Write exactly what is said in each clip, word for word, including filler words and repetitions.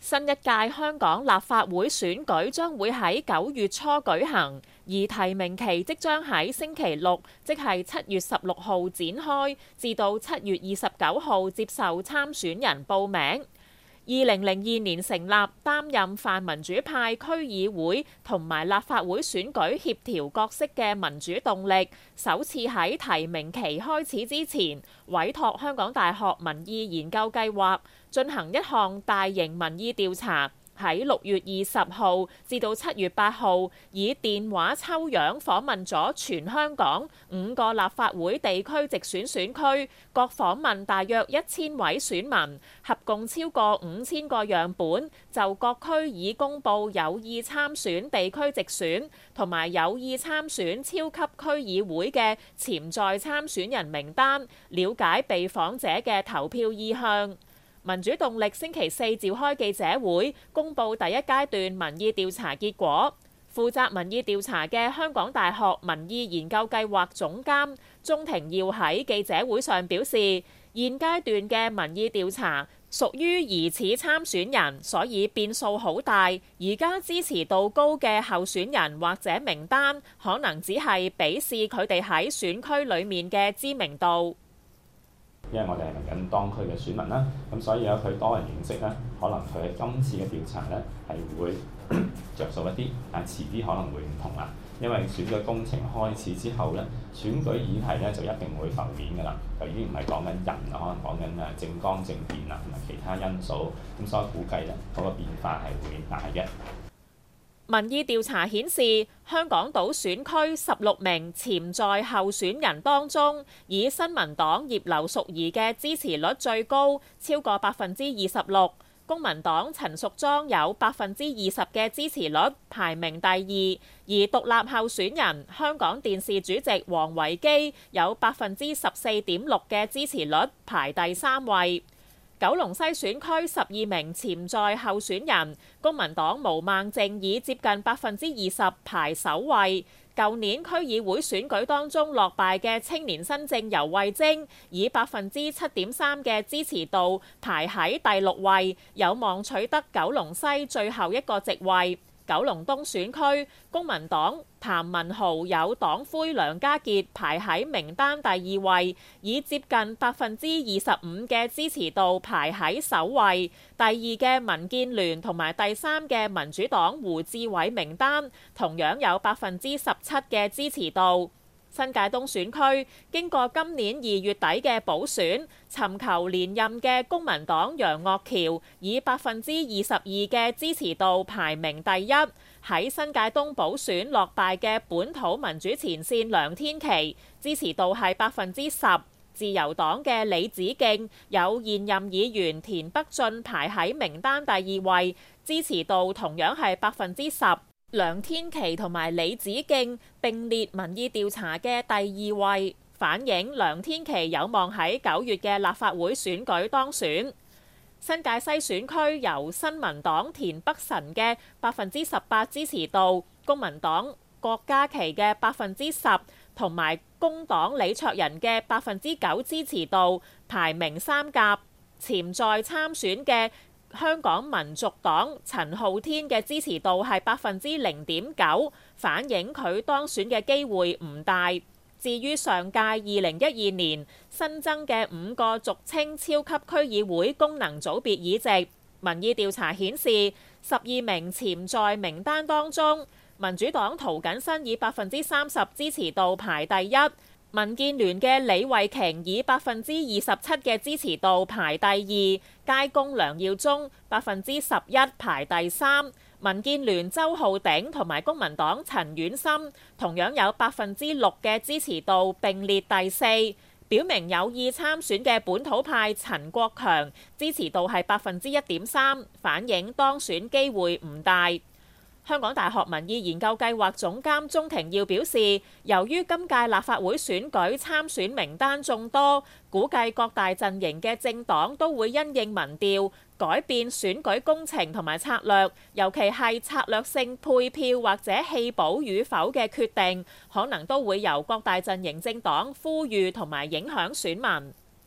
新一屆香港立法會選舉將會喺九月初舉行，而提名期即將喺星期六，即係七月十六號展開，至到七月二十九號接受參選人報名。二零零二年成立，擔任泛民主派區議會同埋立法會選舉協調角色嘅民主動力，首次喺提名期開始之前，委託香港大學民意研究計劃進行一項大型民意調查。喺六月二十號至到七月八號，以電話抽樣訪問咗全香港五個立法會地區直選選區，各訪問大約一千位選民，合共超過五千個樣本，就各區已公佈有意參選地區直選同埋有意參選超級區議會嘅潛在參選人名單，了解被訪者嘅投票意向。民主動力星期四召開記者會，公佈第一階段民意調查結果。負責民意調查嘅香港大學民意研究計劃總監鍾庭耀喺記者會上表示，現階段嘅民意調查屬於疑似參選人，所以變數好大。而家支持度高嘅候選人或者名單，可能只係比試佢哋喺選區裡面嘅知名度。 因為我哋係問緊當區嘅選民啦，咁所以有佢多人認識咧，可能佢喺今次嘅調查咧係會着數一啲，但係遲啲可能會唔同啦。因為選舉工程開始之後咧，選舉議題咧就一定會浮面㗎啦，就已經唔係講緊人啊，可能講緊誒政綱政見啊同埋其他因素，咁所以估計咧嗰個變化係會大嘅。 民意調查顯示，香港島選區十六名潛在候選人當中，以新民黨葉劉淑儀嘅支持率最高，超過百分之二十六；公民黨陳淑莊有百分之二十嘅支持率，排名第二；而獨立候選人香港電視主席王維基有百分之十四點六嘅支持率，排第三位。九龍西選區十二名潛在候選人，公民黨毛孟靜以接近百分之二十排首位。舊年區議會選舉當中落敗嘅青年新政游蕙禎，以百分之七點三嘅支持度排喺第六位，有望取得九龍西最後一個席位。九龍東選區公民黨譚文豪有黨魁梁家傑排喺名單第二位，以接近百分之二十五嘅支持度排喺首位。第二嘅民建聯同埋第三嘅民主黨胡志偉名單同樣有百分之十七嘅支持度。新界東選區經過今年二月底嘅補選，尋求連任嘅公民黨楊岳橋以百分之二十二嘅支持度排名第一。喺新界東補選落敗嘅本土民主前線梁天琦支持度係百分之十。自由黨嘅李梓敬有現任議員田北俊排喺名單第二位，支持度同樣係百分之十。梁天琦同埋李梓敬並列民意調查嘅第二位，反映梁天琦有望喺九月嘅立法會選舉當選。新界西選區由新民黨田北辰嘅百分之十八支持度，公民黨郭家麒嘅百分之十，同埋工黨李卓人嘅百分之九支持度，排名三甲。潛在參選嘅香港民族黨陳浩天嘅支持度係百分之零點九，反映佢當選嘅機會唔大。至於上屆二零一二年新增嘅五個俗稱超級區議會功能組別議席，民意調查顯示，十二名潛在名單當中，民主黨涂謹申以百分之三十支持度排第一。民建聯嘅李慧瓊以百分之二十七嘅支持度排第二，街工梁耀忠百分之十一排第三，民建聯周浩鼎同埋公民黨陳婉心同樣有百分之六嘅支持度並列第四，表明有意參選嘅本土派陳國強支持度係百分之一點三，反映當選機會唔大。香港大學民意研究計劃總監鍾庭耀表示，由於今屆立法會選舉參選名單眾多，估計各大陣營嘅政黨都會因應民調改變選舉工程同埋策略，尤其係策略性配票或者棄保與否嘅決定，可能都會由各大陣營政黨呼籲同埋影響選民。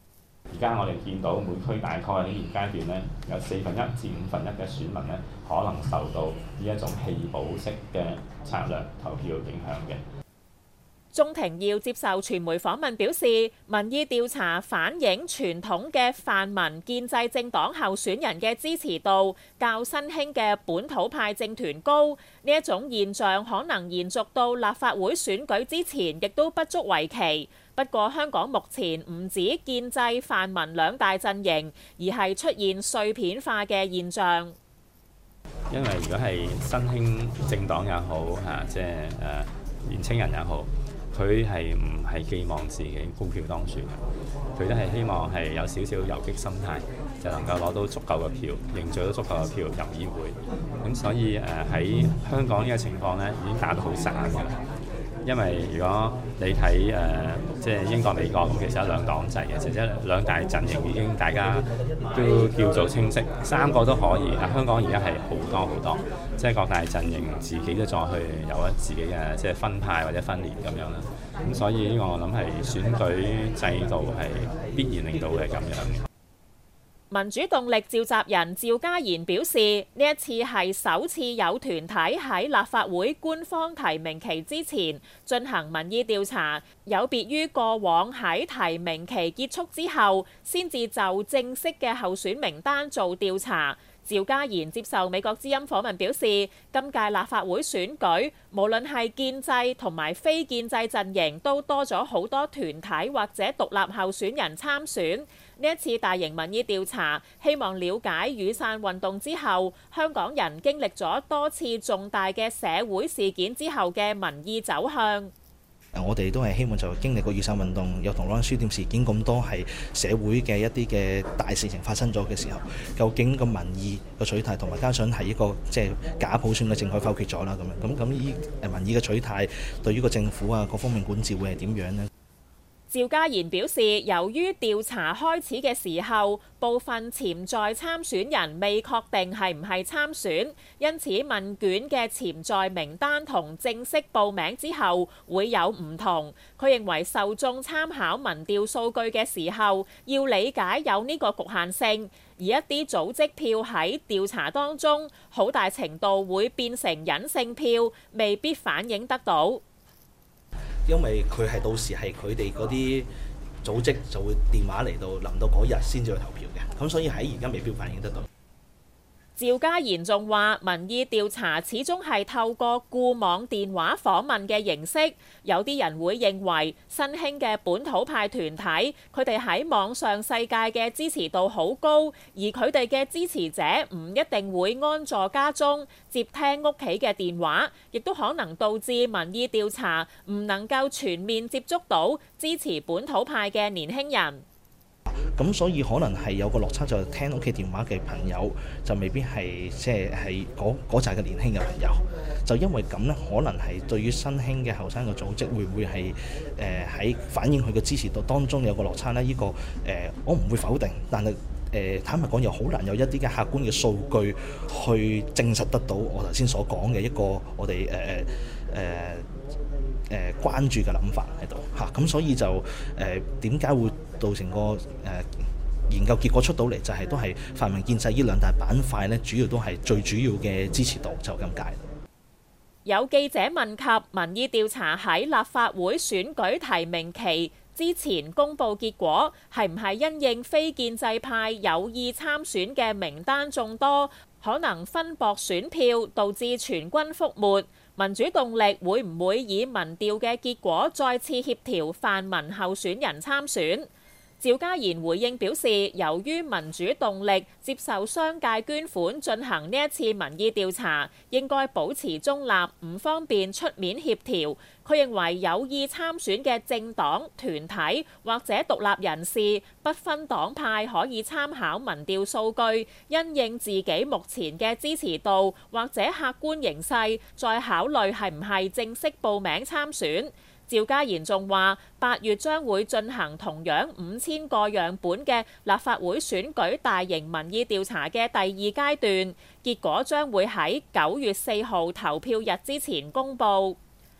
而家我哋見到每區大概喺現階段咧，有四分一至五分一嘅選民咧，可能受到呢一種棄保式嘅策略投票影響嘅。 鍾庭耀接受傳媒訪問表示，民意調查反映傳統嘅泛民建制政黨候選人嘅支持度較新興嘅本土派政團高，呢一種現象可能延續到立法會選舉之前，亦都不足為奇。不過香港目前唔止建制泛民兩大陣營，而係出現碎片化嘅現象。 因為如果係新興政黨也好嚇，即係誒年青人也好。佢係唔係寄望自己高票當選嘅？佢都係希望係有少少遊擊心態，就能夠攞到足夠嘅票，凝聚到足夠嘅票入議會。咁所以誒喺、呃、香港呢個情況咧，已經打得好散㗎啦。因為如果你睇誒、呃、即係英國、美國咁，其實有兩黨制嘅，其實兩大陣營已經大家都叫做清晰，三個都可以。啊，香港而家係好多好多，即係各大陣營自己都再去有一自己嘅即係分派或者分裂咁樣啦。咁所以呢個我諗係選舉制度係必然令到嘅咁樣。 民主動力召集人趙家賢表示，呢一次係首次有團體喺立法會官方提名期之前進行民意調查，有別於過往喺提名期結束之後先至就正式嘅候選名單做調查。趙家賢接受美國之音訪問表示，今屆立法會選舉無論係建制同埋非建制陣營都多咗好多團體或者獨立候選人參選。呢一次大型民意調查，希望了解雨傘運動之後香港人經歷咗多次重大嘅社會事件之後嘅民意走向。 我哋都係希望就經歷過雨傘運動，有銅鑼灣書店事件咁多係社會嘅一啲嘅大事情發生咗嘅時候，究竟個民意個取態同埋加上係一個即係假普選嘅政改否決咗啦，咁樣咁咁呢誒民意嘅取態對於個政府啊各方面管治會係點樣呢？ 趙家賢表示，由於調查開始嘅時候，部分潛在參選人未確定係唔係參選，因此問卷嘅潛在名單同正式報名之後會有唔同。佢認為受眾參考民調數據嘅時候，要理解有呢個局限性，而一啲組織票喺調查當中，好大程度會變成隱性票，未必反映得到。 因為佢係到時係佢哋嗰啲組織就會電話嚟到，臨到嗰日先至去投票嘅，咁所以喺而家未必反映得到。 趙家賢仲話：民意調查始終係透過固網電話訪問嘅形式，有啲人會認為新興嘅本土派團體，佢哋喺網上世界嘅支持度好高，而佢哋嘅支持者唔一定會安坐家中接聽屋企嘅電話，亦都可能導致民意調查唔能夠全面接觸到支持本土派嘅年輕人。 咁所以可能係有個落差，就係聽屋企電話嘅朋友就未必係即係係嗰嗰扎嘅年輕嘅朋友，就因為咁呢，可能係對於新興嘅後生嘅組織會唔會係誒喺反映佢嘅支持度當中有個落差呢？呢、這個誒、呃、我唔會否定，但係誒、呃、坦白講又好難有一啲嘅客觀嘅數據去證實得到我頭先所講嘅一個我哋誒誒誒。呃呃誒、呃、關注嘅諗法喺度嚇，咁、啊、所以就誒點解會造成個誒、呃、研究結果出到嚟，就係、是、都係泛民建制呢兩大板塊咧，主要都係最主要嘅支持度就咁解。 有記者問及民意調查喺立法會選舉提名期之前公佈結果，係唔係因應非建制派有意參選嘅名單眾多，可能分薄選票，導致全軍覆沒？民主動力會唔會以民調嘅結果再次協調泛民候選人參選？趙家賢回應表示，由於民主動力接受商界捐款進行呢一次民意調查，應該保持中立，唔方便出面協調。佢認為有意參選嘅政黨、團體或者獨立人士，不分黨派可以參考民調數據，因應自己目前嘅支持度或者客觀形勢，再考慮係唔係正式報名參選。趙家賢仲話：八月將會進行同樣五千個樣本嘅立法會選舉大型民意調查嘅第二階段，結果將會喺九月四號投票日之前公佈。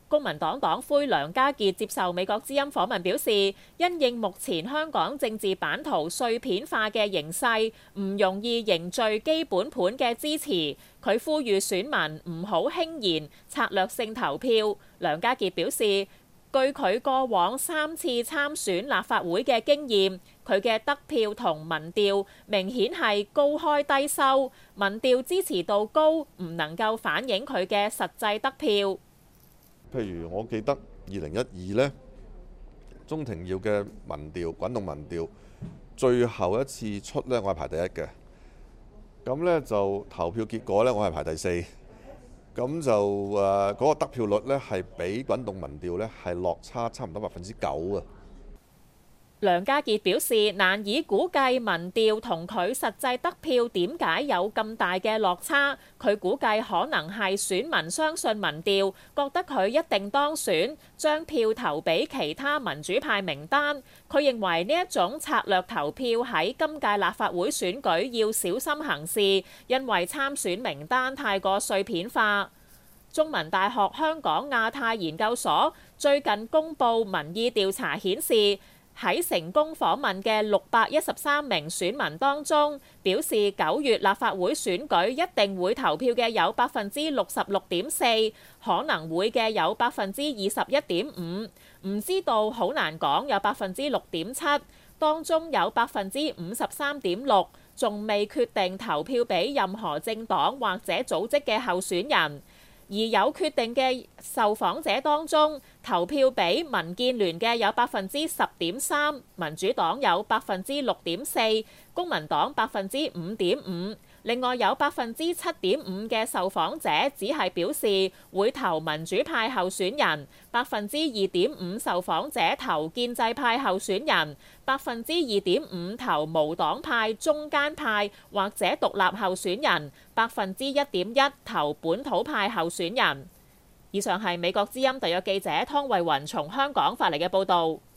公民黨黨魁梁家傑接受美國之音訪問表示，因應目前香港政治版圖碎片化嘅形勢，唔容易凝聚基本盤嘅支持。佢呼籲選民唔好輕言策略性投票。梁家傑表示，據佢過往三次參選立法會嘅經驗，佢嘅得票同民調明顯係高開低收，民調支持度高，唔能夠反映佢嘅實際得票。 譬如我記得二零一二呢，鍾庭耀嘅民調滾動民調，最後一次出呢，我係排第一嘅。咁呢就投票結果呢，我係排第四。咁就誒嗰個得票率呢，係比滾動民調呢係落差差唔多百分之九啊。 梁家傑表示難以估計民調同佢實際得票點解有咁大嘅落差，佢估計可能係選民相信民調，覺得佢一定當選，將票投俾其他民主派名單。佢認為呢一種策略投票喺今屆立法會選舉要小心行事，因為參選名單太過碎片化。中文大學香港亞太研究所最近公布民意調查顯示，喺成功訪問嘅六百一十三名選民當中，表示九月立法會選舉一定會投票嘅有百分之六十六點四，可能會嘅有百分之二十一點五，唔知道好難講有百分之六點七，當中有百分之五十三點六仲未決定投票俾任何政黨或者組織嘅候選人。而有決定嘅受訪者當中，投票俾民建聯嘅有百分之十點三，民主黨有百分之六點四，公民黨百分之五點五。另外有百分之七點五嘅受訪者只係表示會投民主派候選人，百分之二點五受訪者投建制派候選人，百分之二點五投無黨派、中間派或者獨立候選人，百分之一點一投本土派候選人。以上係美國之音特約記者湯慧雲從香港發嚟嘅報導。